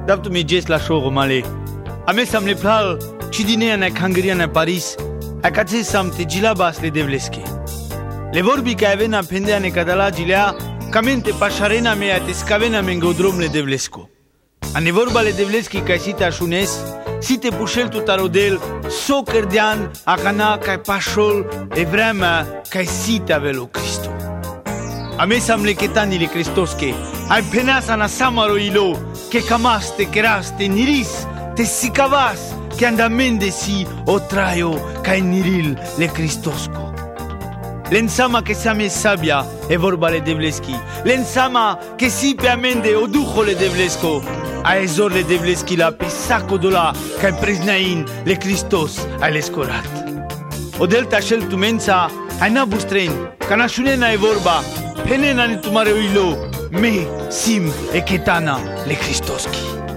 Dar tu mi ges la show male. A me sam le plal cidinea na Hungarian na Paris. A cace sam te gilabas le devleski. Le vorbi ca avena pendea ne cadala gilea, camente pașarena mea te scavena me ngodrom le devlesco. A ne vorba le devleski ca si te așunes, si te pușel tu tarodel, so cărdean, a cana ca pașol, e vremea ca si te avelo Cristo. A me sam le chetani le Cristosche, ai penasa na samaro ilo, che camaste, cheraste, niris, te sicavas, che andamende si o traio ca niril le Cristosco. L'ensama che siamo sabia e vorba le devleski. L'ensama che si pe amende o duho le devlesko. A ezor le devleski la pe saco dola ca preznain le Christos ai le scorat. O delta shel tumența ai na bustren ca na shunena e vorba penena ne tumare uilo me sim e ketana le Christoski.